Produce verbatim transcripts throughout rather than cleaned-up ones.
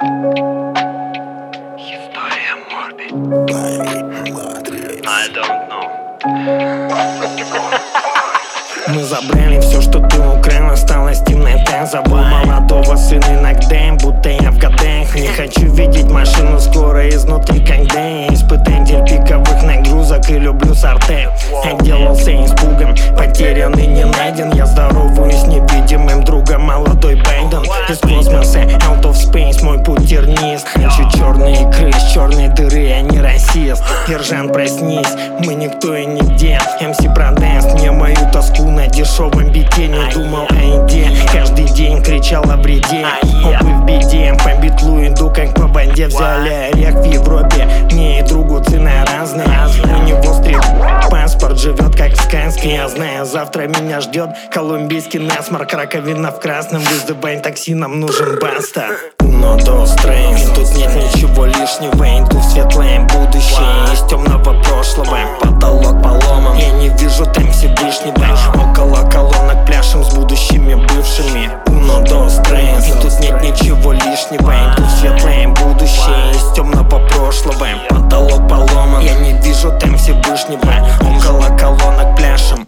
История Морби. I don't know. Мы забрали все, что ты украл, осталось темнота. Забыл молодого сына иногда, будто я в годах. Не хочу видеть машину скоро изнутри, когда я испытатель пиковых нагрузок и люблю сорты. Отделался испугом, потерян и не найден. Я здороваюсь с невидимым другом, молодой Байден. Из космоса, out of space, мой путь тернист. Хочу черные икры из черной дыры, я не расист. Ержан, проснись, мы никто и нигде. эм си продаст мне мою тоску на дешевом бите. Не думал о еде, каждый день кричал о вреде. Опы в беде, по битлу иду как по банде. Взяли орех в Европе, мне и другу цена разная. У него стрит паспорт, живет как в сказке. Я знаю, завтра меня ждет колумбийский насморк, раковина в красном. Вызывай такси, нам нужен баста. Uno, dos, tres, тут нет ничего лишнего. Иду в светлое будущее из темного прошлого. Потолок поломан, я не вижу там Всевышнего. Около колонок пляшем с будущими бывшими. Uno, dos, tres, тут нет ничего лишнего. Иду в светлое будущее из темного прошлого. Потолок поломан, я не вижу там Всевышнего. Около колонок пляшем.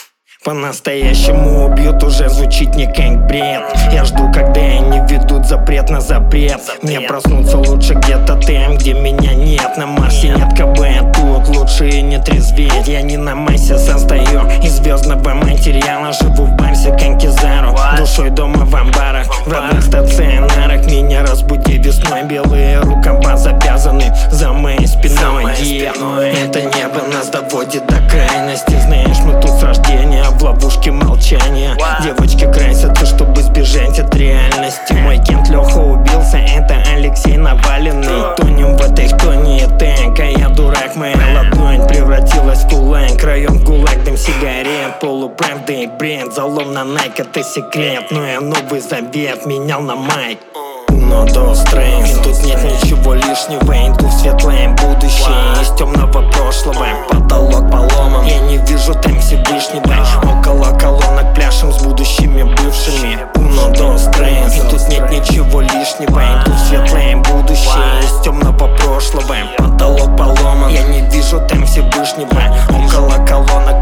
По-настоящему убьют, уже звучит не как бред. Я жду, когда они ведут запрет на запрет. Мне проснуться лучше где-то там, где меня нет. На Марсе нет ка бэ, тут лучше и не трезветь. Я не на массе состою из звездного материала. Живу в Барсе, как Кизару, душой дома в амбарах, в родных стационарах. Меня разбуди весной, белые рукава завязаны за моей спиной. Yeah. Это небо нас доводит до крайности. Знаешь, мы тут с рождения в ловушке молчания. Девочки красятся, чтобы сбежать от реальности. Мой кент Леха убился, это Алексей Наваленный. Тонем в этой хтонии так, а я дурак. Моя ладонь превратилась в кулак, район в гулаг, дым сигарет. Полуправда и бред, залом на Найк, это секрет. Но я Новый Завет менял на майк. Uno, dos, tres, тут нет ничего лишнего. Иду в светлое будущее из темного прошлого. Потолок поломан, я не вижу там Всевышнего. Около колонок пляшем с будущими бывшими. Uno, dos, tres, тут нет ничего лишнего. Иду в светлое будущее из темного прошлого. Потолок поломан, я не вижу там Всевышнего. Около колонок